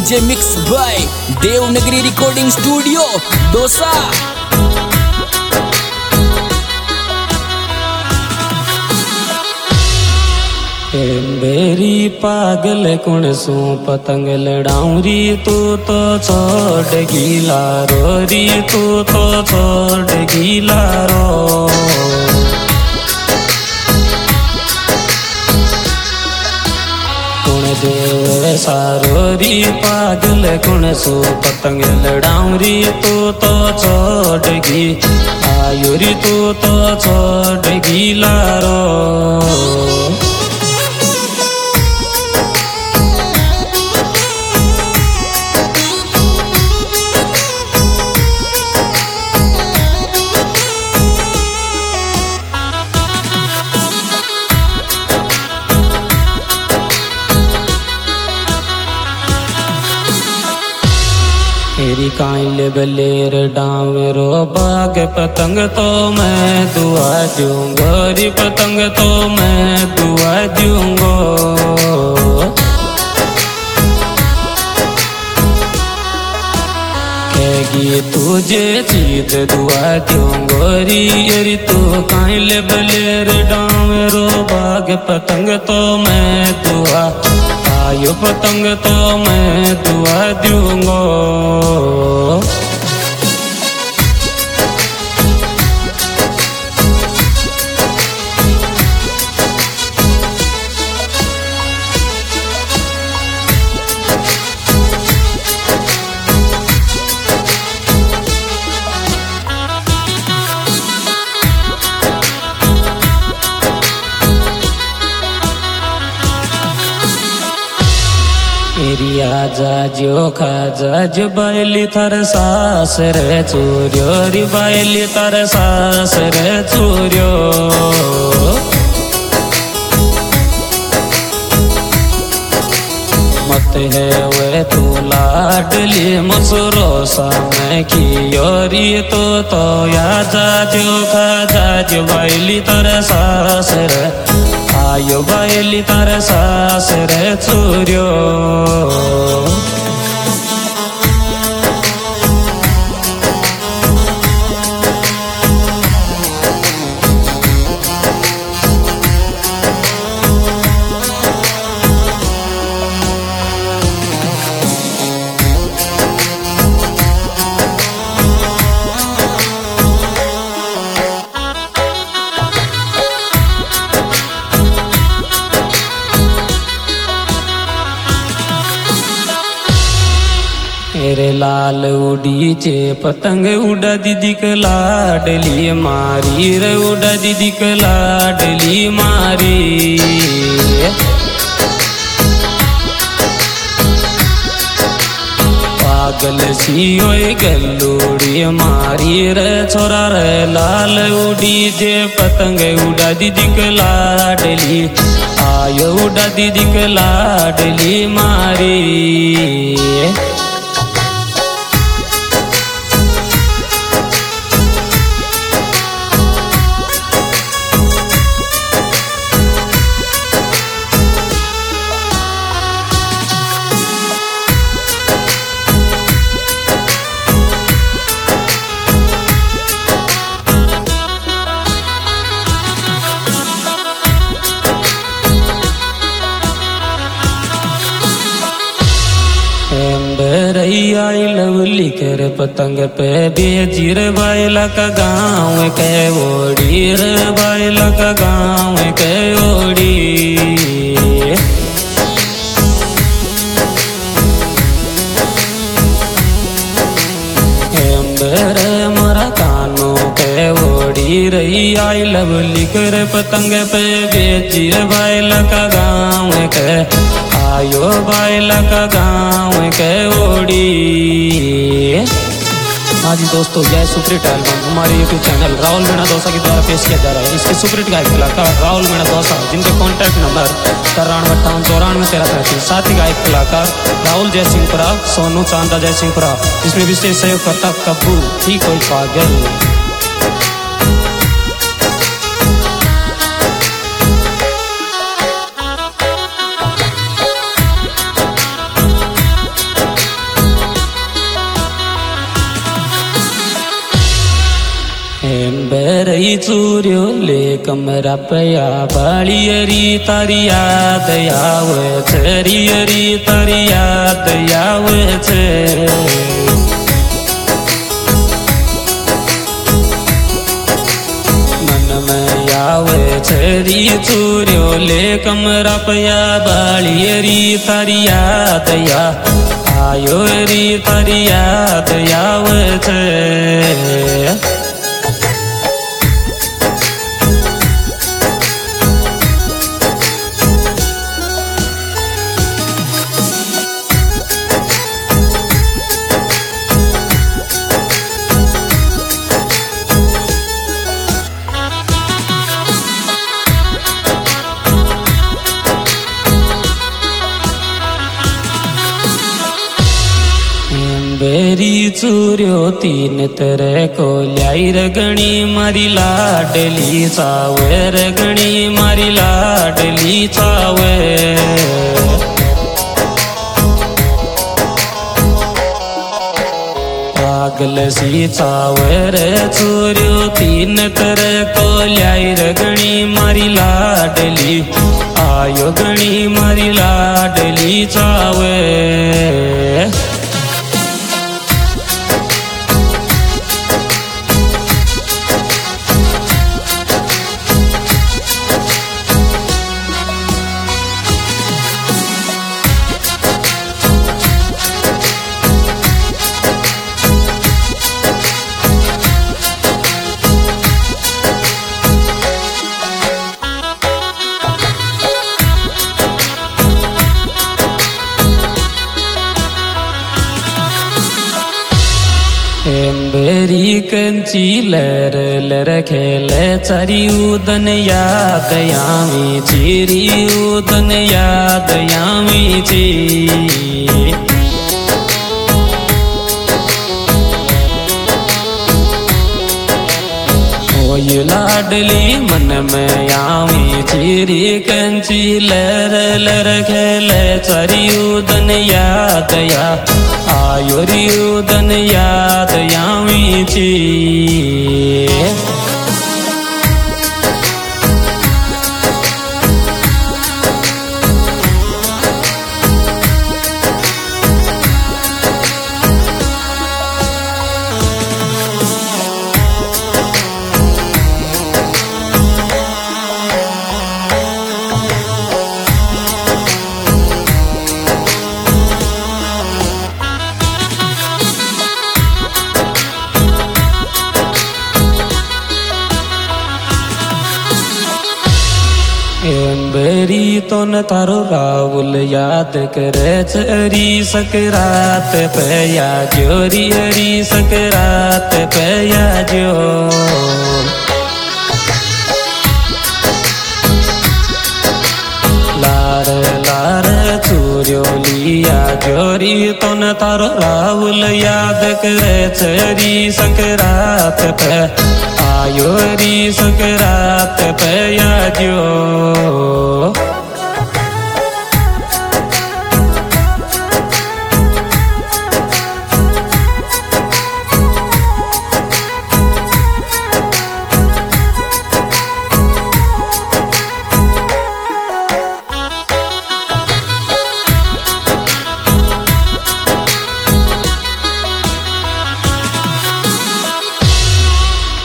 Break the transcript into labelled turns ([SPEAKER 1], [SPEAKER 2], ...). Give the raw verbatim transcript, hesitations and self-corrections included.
[SPEAKER 1] DJ mix by Devnagari recording studio Dausa.
[SPEAKER 2] मेरी पागल कुण सू पतंग लड़ाऊरी तू तो छोड़ गीला रो री तू तो छोड़ गीला रो। कुण देव सारो री पागल कुण सू पतंग लड़ाऊरी तू तो छोड़ गी आयुरी तू तो छोड़ गीला रो। मेरी काइल बलेर डावेरो बाग पतंग तो मैं दुआ दूंगा री पतंग तो मैं दुआ दूंगा। कहेगी तुझे चीत दुआ दूंगा री री तू काइल बलेर डावेरो बाग पतंग तो मैं दुआ आयो पतंग तो मैं दुआ दूंगा। मेरी आजा जो खाजा जो बायली थार सास रे चूर्यो री बायली थार सास रे चूर्यो। मत है वे तू लाडली मसुरो सामने की योरी तो तो आजा जो खाजा जो बायली थार सास रे आयो बायली तार सास रे चूर्यो। मेरे लाल उड़ी चे पतंग उड़ा दीदी के लाडली मारी रे उड़ा दीदी के लाडली मारी। पागल सी ओए गल्लूड़ी मारी रे छोरा रे लाल उड़ी चे पतंग उड़ा दीदी के लाडली आयो उड़ा दीदी के लाडली मारी। आई लवली कर पतंग पे बेजीर बायला का गाँव के ओड़ी रे बायला का गाँव के ओड़ी। मरा कानों के ओड़ी रही आई लवली कर पतंग पे बेजीर बायला का गाँव के आयो बायला का गाँव के ओड़ी। हाँ जी दोस्तों, यह सुपरहिट एल्बम हमारे यूट्यूब चैनल राहुल मीणा दोसा के द्वारा पेश किया जा रहा है। इसके सुपरहिट गायक कलाकार राहुल मीणा दोसा, जिनके कॉन्टैक्ट नंबर तिरानवे अट्ठावन चौरानवे तेरह पैंतीस। साथ ही गायक कलाकार राहुल जयसिंहपुरा, सोनू चांदा जयसिंहपुरा। इसमें विशेष सहयोग करता कब्बू ठीक कोई पागल। बेरई चूर्यो ले कमरा पया बालियरी तारी याद आवे छे रियरी तारी याद आवे छे मन में आवे छे री चूर्यो ले कमरा पया बालियरी तारी याद आयो री तारी याद आवे छे बेरी चूर्यो तीन तरह को ल्याई रगणी मारी लाडली चावे रगणी मारी लाडली चावे पागल सी चावे रे चूर्यो तीन तरह को ल्याई रगणी मारी लाडली आयो गणी मारी लाडली चावे बेरी कंची लर लर खेले चरी उदन याद यामी चिरी उदन याद यामी ची ओय लाडली मन में आवी चिरी कंची लर लर खेले चरी उदन याद या आयो री उदन याद यामी ची बेरी तो न तारो राहुल याद करे चरी सकरात पया जोरी हरी सकरात पया जो लार लार चूर्यो लिया जोरी तो न तारो राहुल याद करे चरी सकरात पे आयो री सकरात पया जो